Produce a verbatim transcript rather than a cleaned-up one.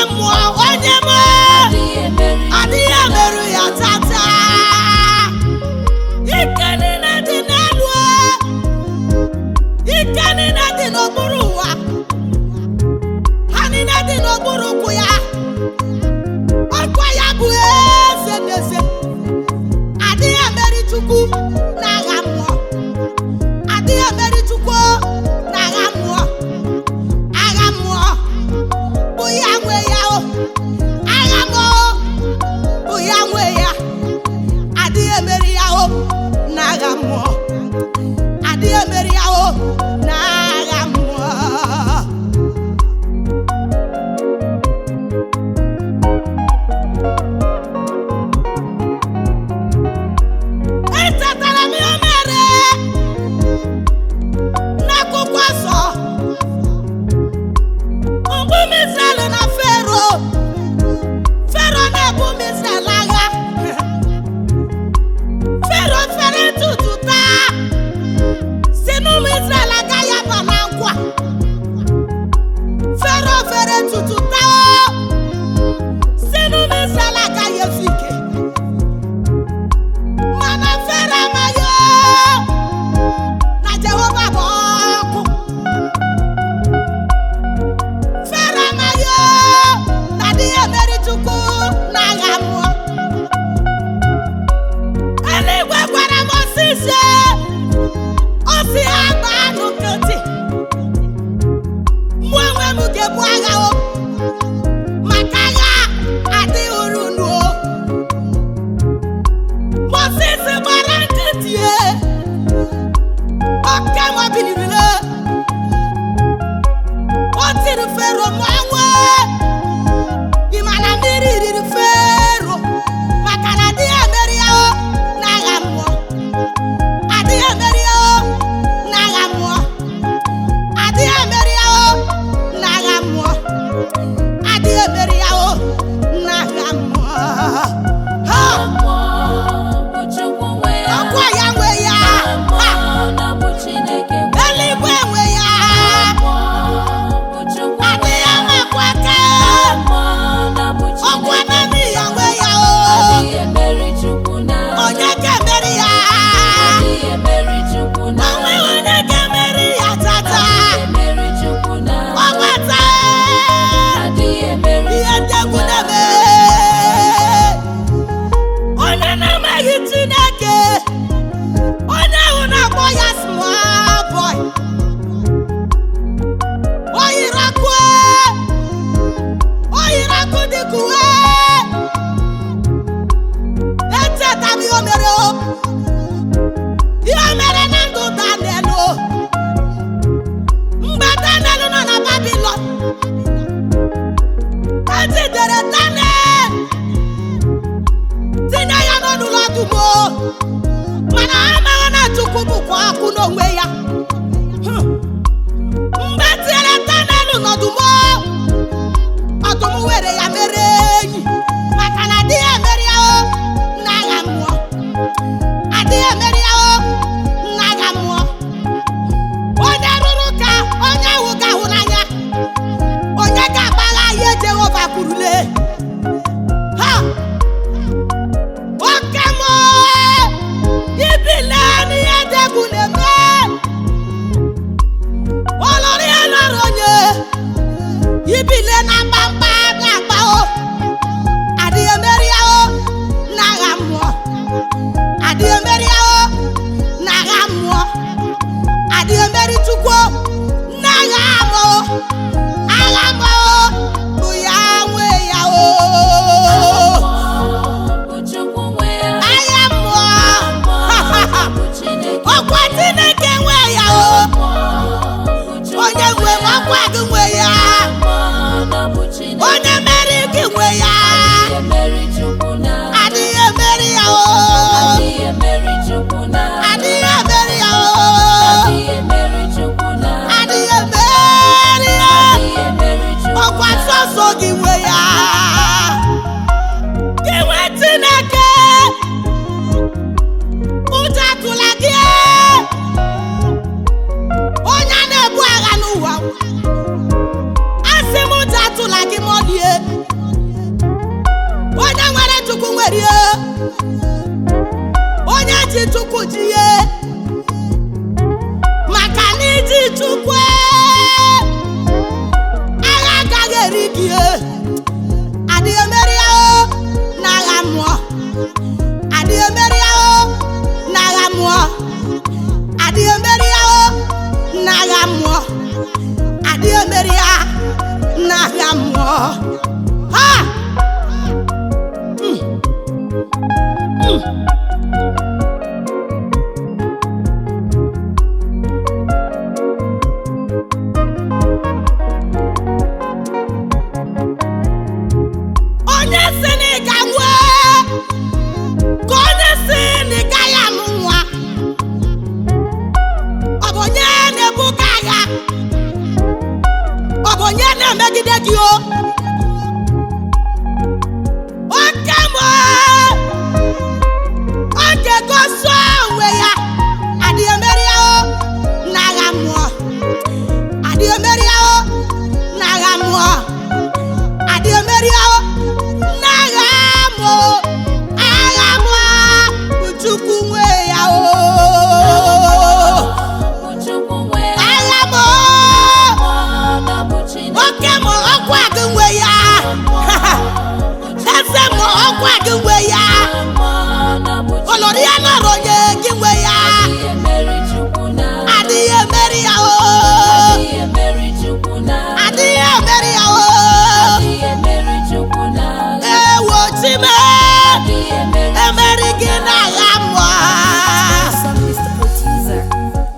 mmụọ onye m adịghị emerụ ya tata. Ike niile dị n'elu, ike niile dị n'okpuru ụwa, ha niile dị n'okpuru ụkwụ ya. Ọkwa ya bụ eze n'eze, adịghị emeri Chukwu n'agha mmụọ, adịghị emeri Chukwu n'agha mmụọ. Agha mmụọ bụ ya nwe ya o, agha mmụọ bụ ya nwe ya, adịghị emeri ya o n'agha mmụọ, adịghị emeri ya o n'agha mmụọ. Echetara m ihe mere n'akwụkwọ nsọ mgbe ụmụ Izrel na Fero Fero na-ebu ụmụ Izrel agha. Fero fere ntutu taa si na ụmụ Izrel agaghị aba na nkwa. Fero fere ntutu taa si na ụmụ Izrel agaghị ezu ike. Mana Fero amaghị na Jehova bụ ọkụ. Fero amaghị na adịghị emeri Chukwu n'agha mmụọ. Eluigwe gwara Mozis ọ sị ha gbaa nụ nkịtị, mụ onwe m ga-ebu agha o, maka agha adịghị uru unu o. Mozis gbara nkịtị, oke nwa biliri, o tiri Fero mmanwụ. Ị ma na mmiri riri Fero maka na adịghị emeri ya o n'agha mmụọ, adịghị emeri ya o n'agha mmụọ, adịghị emeri ya o n'agha mmụọ, adịghị emeri ya o n'agha mmụọ. Ha! Ọkwa ya nwe ya, ha! Eluigwe nwe ya, adịghị amakwa aka, ọkwa naanị ya nwe ya o. Onye ga-emeri ya? Onwe onye ga-emeri ya tata. Ọgbata ihe ndegwu na-eme. Onye na-amaghị Chineke, onye ahụ na-akpọ ya small boy, o yiri ọkụ, o yiri ọkụ dịka uwe. Echeta m ihe o mere o, ihe o mere na ndụ Daniel o. Mgbe Daniel nọ na Babilọn, e jidere Daniel tinye ya n'ọnụụlọ ọdụm o, mana ha amaghị na Chukwu bụkwa ọkụ n'onwe ya. Hmm. Mgbe e tinyere Daniel n'ọdụm o, ọdụm were ya mere enyi, maka na adịghị emeri ya o n'agha mmụọ, adịghị emeri ya o n'agha mmụọ. Onye rụrụ ka onye ahụ ga-ahụ n'anya, onye ga-agbagha ihe Jehova kwurule. Ha! Oke mmụọ ibile n'ihe dị egwu na-eme, olori ya lọrọ onye ibile na mkpamkpa na-akpa o, adịghị emeri ya o n'agha mmụọ, adịghị emeri ya o n'agha mmụọ, adịghị emeri Chukwu n'agha mmụọ. Agha mmụọ bụ ya nwe ya o. Agha mmụọ, ọkwa Chineke nwe ya o. Onye nwe m ọkwa gị nwe ya, onye mere gị nwe ya, adịghị emeri ya o, adịghị emeri ya o, adịghị emeri ya, ọkwa sọsọ gị nwe ya. Gị nwe Chineke, ụjọ atụla gị, onye na-ebu agha n'ụwa, asị m ụjọ atụla gị ma ọ dị merie onye ji Chukwu ji ye maka na iji Chukwu agha agaghị eri gị adịghị emeri ahụ n'agha mmụọ adịghị emeri ahụ n'agha mmụọ adịghị emeri ahụ n'agha mmụọ adịghị emeri ya n'agha mmụọ ha mm. Mm. Megide gị o oke mụ oke gosi onwe ya adịghị emeri ahụ n'agha mmụọ adịghị emeri ahụ n'agha mmụọ adịghị emeri ahụ n'agha mmụọ agha mmụọ bụ Chukwu nwe ya o agha mmụọ oke mụ ọkwa gị nwe ya eze mụ ọkwa gị nwe ya olori ya nọ